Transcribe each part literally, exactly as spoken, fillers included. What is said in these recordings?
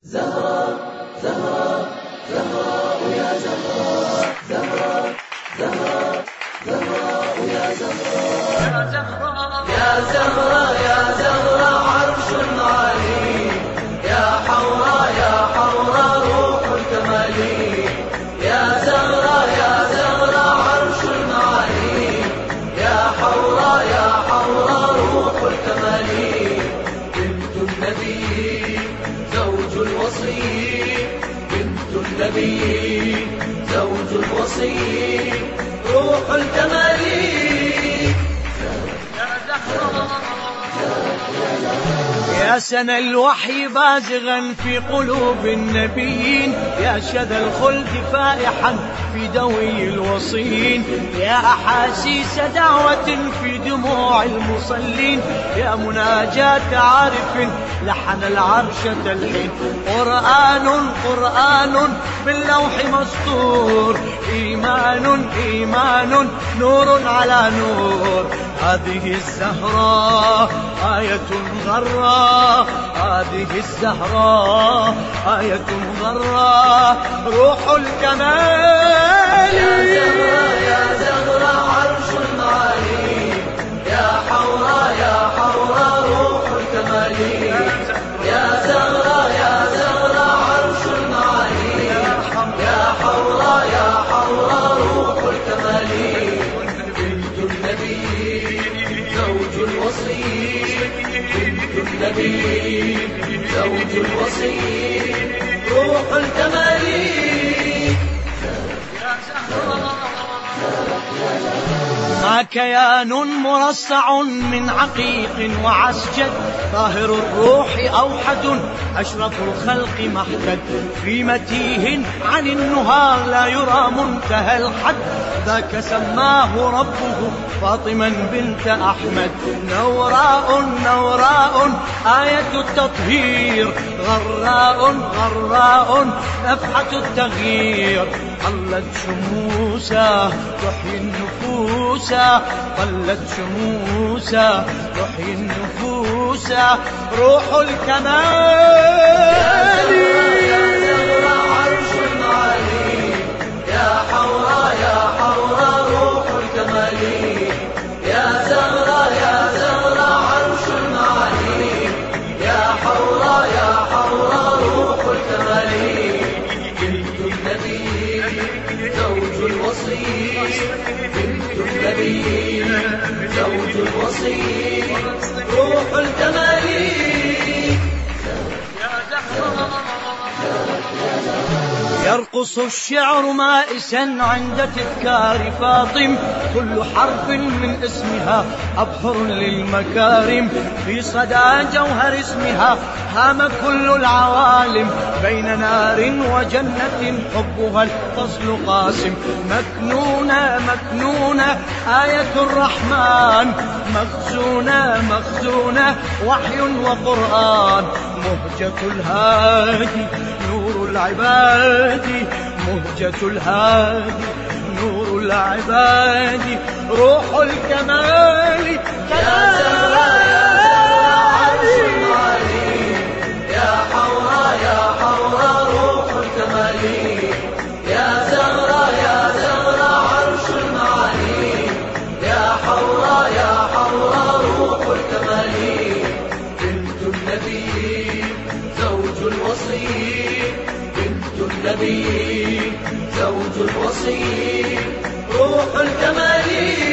زهراء زهراء زهراء يا زهراء زهراء زهراء زهراء يا زهراء يا زهراء يا زهراء عرش المعالي يا حوراء يا حوراء روح الكمال يا زهراء يا زهراء عرش المعالي يا حوراء يا حوراء روح الكمال بنت النبي زوج الوصي بنت النبي زوج الوصي روح الكمال يا سنى الوحي بازغا في قلوب النبيين يا شذا الخلد فائحا في دوي الوصيين يا أحاسيس دعوة في دموع المصلين يا مناجاة عارف لحن العرش تلحين قرآن قرآن باللوح مسطور إيمان إيمان نور على نور هذه الزهراء آية غراء هذه الزهراء آية غراء روح الكمال يا زهراء يا زهراء عرش المعالي يا حوراء يا حوراء روح الكمال يا زهراء يا زهراء عرش المعالي يا حوراء يا حوراء روح الكمال بنت النبي زوج الوصي بنت النبي زوج الوصي روح الكمال ما كيان مرصع من عقيق وعسجد طاهر الروح أوحد أشرف الخلق محدد في متيه عن النهار لا يرى منتهى الحد ذاك سماه ربه فاطما بنت أحمد نوراء نوراء آية التطهير غراء غراء نفحة التغيير طلت شموسا تحيي النفوس طلت شموسا تحيي النفوس روح الكمال يا زهراء عرش المعالي يا حوراء يا حوراء روح الكمال يا زهراء يا زهراء عرش المعالي يا حوراء يا حوراء روح الكمال بنت النبي زوج الوصي بنت النبي زوج الوصي روح الكمال يرقص الشعر مائسا عند تذكار فاطم كل حرف من اسمها أبحر للمكارم في صدى جوهر اسمها هام كل العوالم بين نار وجنة حبها الفصل قاسم مكنونة مكنونة آية الرحمن مخزونة مخزونة وحي وقرآن مهجة الهادي نور العباد مهجة الهادي نور العباد روح الكمال يا زهراء يا زهراء عرش المعالي يا حوراء يا حوراء روح الكمال يا زهراء يا زهراء عرش المعالي يا حوراء يا حوراء روح الكمال بنت النبي زوج الوصي بنت النبي زوج الوصي روح الكمال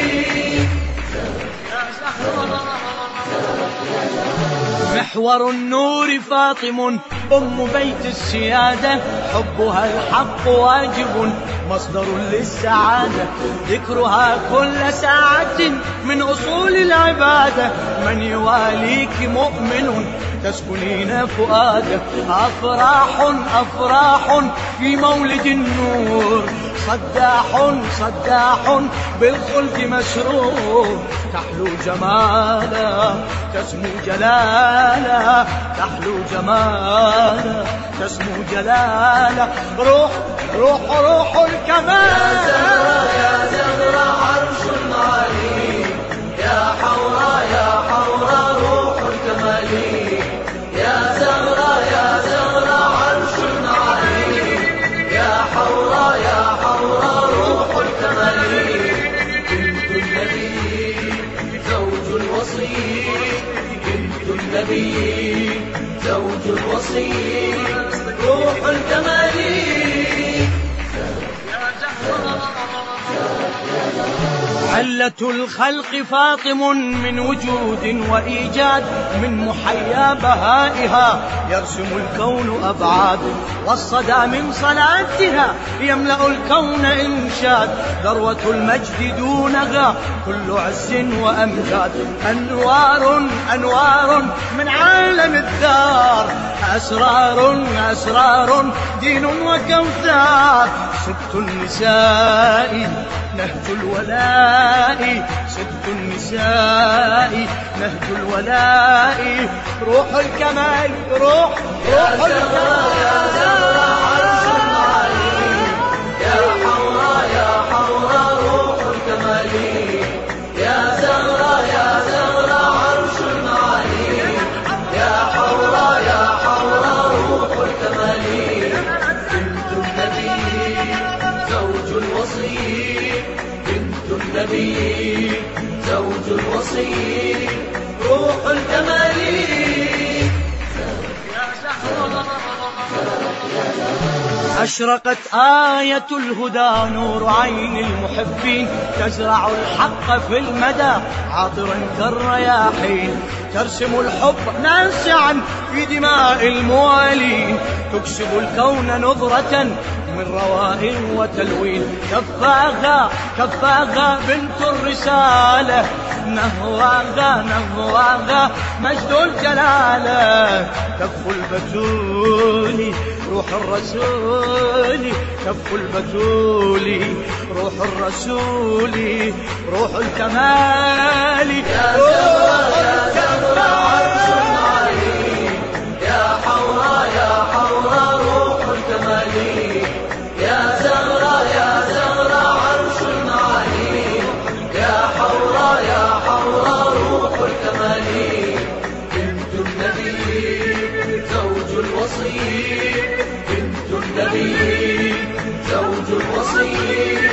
محور النور فاطم أم بيت السيادة حبها الحق واجب مصدر للسعادة ذكرها كل ساعة من أصول العبادة من يواليك مؤمن تسكنين فؤاده أفراح أفراح في مولد النور صداح صداح بالخلد مسرور تحلو جمالا تسمو جلالا تحلو جمالا تسمو جلالا روح روح روح الكمال يا زهراء يا زهراء عرش المعالي يا حوراء يا حوراء روح الكمال يا زهراء يا زهراء زوج الوصي روح الكمال. علة الخلق فاطم من وجود وإيجاد، من محيا بهائها يرسم الكون أبعاد، والصدى من صلاتها يملأ الكون إنشاد، ذروة المجد دونها كل عز وأمجاد، أنوار أنوار من عالم الدار، أسرار أسرار دين وكوثر، ست النساء نهج الولاء، ست النساء نهج الولاء، روح الكمال روح روح الكمال. يا زهرة عرش العالي، يا حوراء يا حوراء روح الكمال. يا زهرة يا زهرة عرش المعالي، يا حوراء يا حوراء روح الكمال. بنت النبي زوج الوصي، بنت النبي زوج الوصي روح الكمال. أشرقت آية الهدى نور عين المحبين، تزرع الحق في المدى عاطرا كالرياحين، ترسم الحب ناسعا في دماء الموالين، تكسب الكون نظرة من رواء وتلوين، كفاها كفاها بنت الرسالة، نهواها نهواها مجد الجلالة، كف البتول روح الرسول، كف البتول روح الرسول، روح الكمال. يا زهرة يا زهرة عرش العالي، يا حوراء يا حوراء روح الكمال. يا زهرة يا زهرة عرش المعالي، يا حوراء يا حوراء روح الكمال. بنت النبي زوج الوصي، بنت النبي زوج الوصي